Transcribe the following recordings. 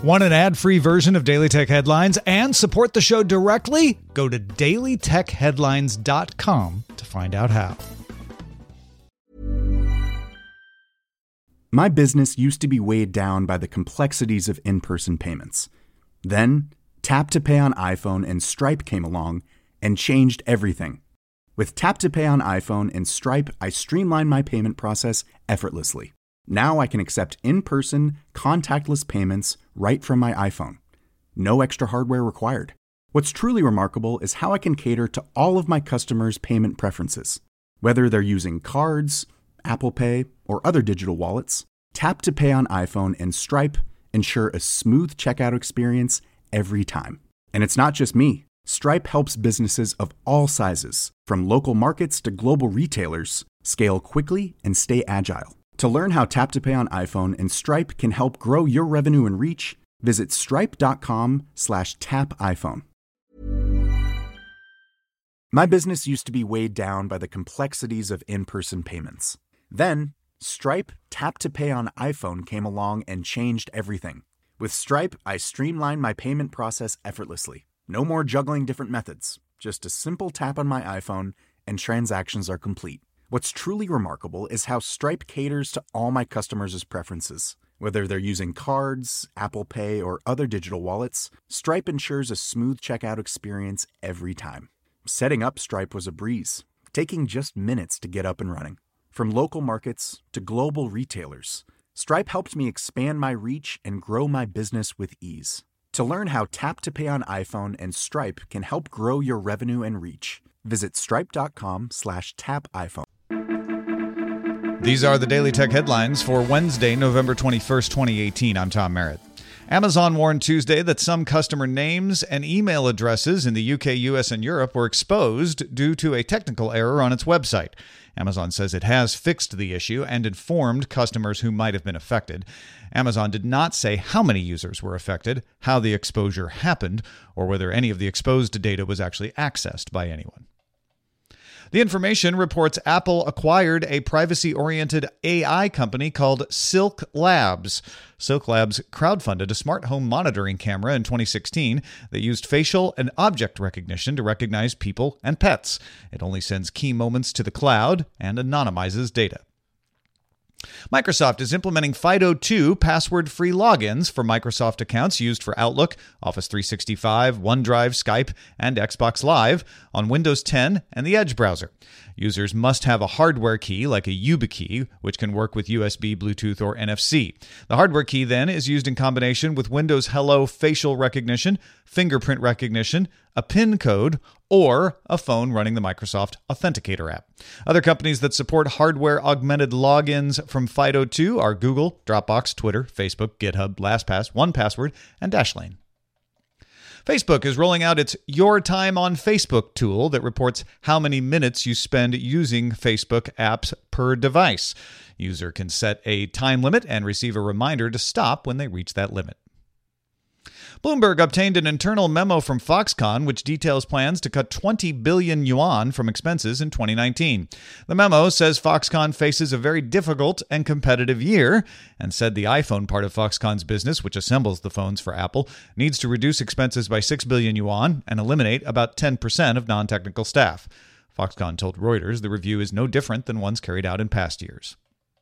Want an ad-free version of Daily Tech Headlines and support the show directly? Go to dailytechheadlines.com to find out how. My business used to be weighed down by the complexities of in-person payments. Then, Tap to Pay on iPhone and Stripe came along and changed everything. With Tap to Pay on iPhone and Stripe, I streamlined my payment process effortlessly. Now I can accept in-person, contactless payments right from my iPhone. No extra hardware required. What's truly remarkable is how I can cater to all of my customers' payment preferences. Whether they're using cards, Apple Pay, or other digital wallets, Tap to Pay on iPhone and Stripe ensure a smooth checkout experience every time. And it's not just me. Stripe helps businesses of all sizes, from local markets to global retailers, scale quickly and stay agile. To learn how Tap to Pay on iPhone and Stripe can help grow your revenue and reach, visit stripe.com/tapiphone. My business used to be weighed down by the complexities of in-person payments. Then, Stripe Tap to Pay on iPhone came along and changed everything. With Stripe, I streamlined my payment process effortlessly. No more juggling different methods. Just a simple tap on my iPhone and transactions are complete. What's truly remarkable is how Stripe caters to all my customers' preferences. Whether they're using cards, Apple Pay, or other digital wallets, Stripe ensures a smooth checkout experience every time. Setting up Stripe was a breeze, taking just minutes to get up and running. From local markets to global retailers, Stripe helped me expand my reach and grow my business with ease. To learn how Tap to Pay on iPhone and Stripe can help grow your revenue and reach, visit stripe.com/tapiphone. These are the Daily Tech Headlines for Wednesday, November 21st, 2018. I'm Tom Merritt. Amazon warned Tuesday that some customer names and email addresses in the UK, US, and Europe were exposed due to a technical error on its website. Amazon says it has fixed the issue and informed customers who might have been affected. Amazon did not say how many users were affected, how the exposure happened, or whether any of the exposed data was actually accessed by anyone. The Information reports Apple acquired a privacy-oriented AI company called Silk Labs. Silk Labs crowdfunded a smart home monitoring camera in 2016 that used facial and object recognition to recognize people and pets. It only sends key moments to the cloud and anonymizes data. Microsoft is implementing FIDO2 password-free logins for Microsoft accounts used for Outlook, Office 365, OneDrive, Skype, and Xbox Live on Windows 10 and the Edge browser. Users must have a hardware key like a YubiKey, which can work with USB, Bluetooth, or NFC. The hardware key then is used in combination with Windows Hello facial recognition, fingerprint recognition, a PIN code, or a phone running the Microsoft Authenticator app. Other companies that support hardware-augmented logins from FIDO2 are Google, Dropbox, Twitter, Facebook, GitHub, LastPass, 1Password, and Dashlane. Facebook is rolling out its Your Time on Facebook tool that reports how many minutes you spend using Facebook apps per device. User can set a time limit and receive a reminder to stop when they reach that limit. Bloomberg obtained an internal memo from Foxconn which details plans to cut 20 billion yuan from expenses in 2019. The memo says Foxconn faces a very difficult and competitive year and said the iPhone part of Foxconn's business, which assembles the phones for Apple, needs to reduce expenses by 6 billion yuan and eliminate about 10% of non-technical staff. Foxconn told Reuters the review is no different than ones carried out in past years.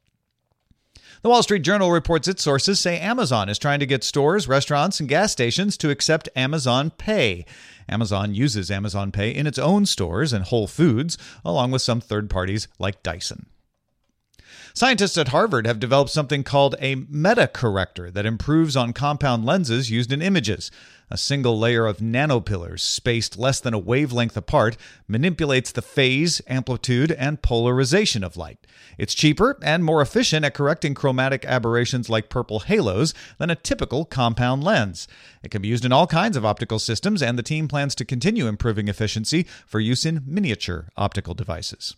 The Wall Street Journal reports its sources say Amazon is trying to get stores, restaurants, and gas stations to accept Amazon Pay. Amazon uses Amazon Pay in its own stores and Whole Foods, along with some third parties like Dyson. Scientists at Harvard have developed something called a metacorrector that improves on compound lenses used in images. A single layer of nanopillars spaced less than a wavelength apart manipulates the phase, amplitude, and polarization of light. It's cheaper and more efficient at correcting chromatic aberrations like purple halos than a typical compound lens. It can be used in all kinds of optical systems, and the team plans to continue improving efficiency for use in miniature optical devices.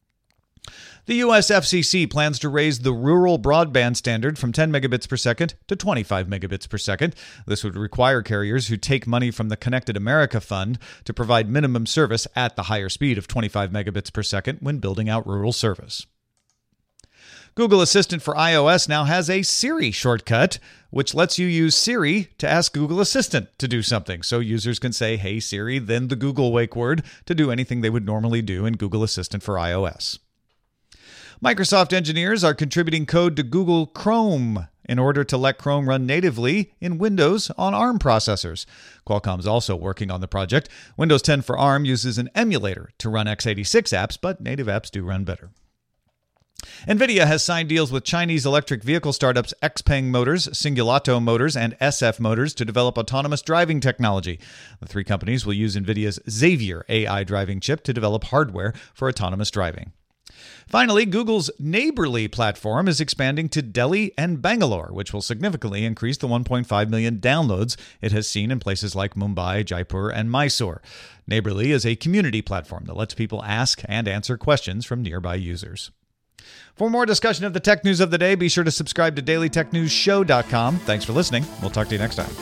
The U.S. FCC plans to raise the rural broadband standard from 10 megabits per second to 25 megabits per second. This would require carriers who take money from the Connected America Fund to provide minimum service at the higher speed of 25 megabits per second when building out rural service. Google Assistant for iOS now has a Siri shortcut, which lets you use Siri to ask Google Assistant to do something. So users can say, "Hey Siri," then the Google wake word to do anything they would normally do in Google Assistant for iOS. Microsoft engineers are contributing code to Google Chrome in order to let Chrome run natively in Windows on ARM processors. Qualcomm's also working on the project. Windows 10 for ARM uses an emulator to run x86 apps, but native apps do run better. NVIDIA has signed deals with Chinese electric vehicle startups XPeng Motors, Singulato Motors, and SF Motors to develop autonomous driving technology. The three companies will use NVIDIA's Xavier AI driving chip to develop hardware for autonomous driving. Finally, Google's Neighborly platform is expanding to Delhi and Bangalore, which will significantly increase the 1.5 million downloads it has seen in places like Mumbai, Jaipur, and Mysore. Neighborly is a community platform that lets people ask and answer questions from nearby users. For more discussion of the tech news of the day, be sure to subscribe to dailytechnewsshow.com. Thanks for listening. We'll talk to you next time.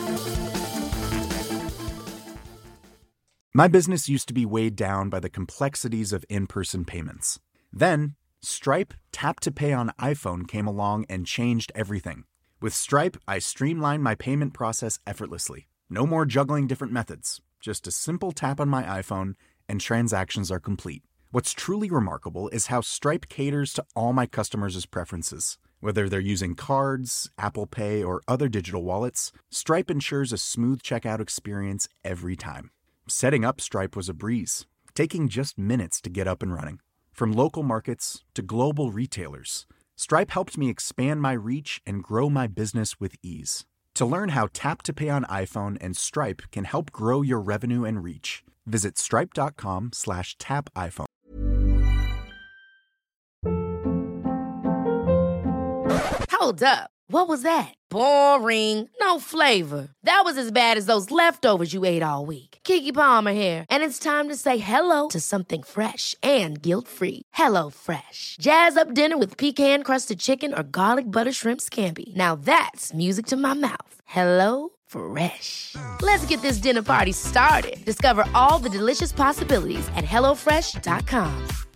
My business used to be weighed down by the complexities of in-person payments. Then, Stripe Tap to Pay on iPhone came along and changed everything. With Stripe, I streamlined my payment process effortlessly. No more juggling different methods. Just a simple tap on my iPhone and transactions are complete. What's truly remarkable is how Stripe caters to all my customers' preferences. Whether they're using cards, Apple Pay, or other digital wallets, Stripe ensures a smooth checkout experience every time. Setting up Stripe was a breeze, taking just minutes to get up and running. From local markets to global retailers, Stripe helped me expand my reach and grow my business with ease. To learn how Tap to Pay on iPhone and Stripe can help grow your revenue and reach, visit stripe.com/tapiphone. Hold up. What was that? Boring. No flavor. That was as bad as those leftovers you ate all week. Keke Palmer here, and it's time to say hello to something fresh and guilt-free. HelloFresh. Jazz up dinner with pecan-crusted chicken or garlic butter shrimp scampi. Now that's music to my mouth. HelloFresh. Let's get this dinner party started. Discover all the delicious possibilities at HelloFresh.com.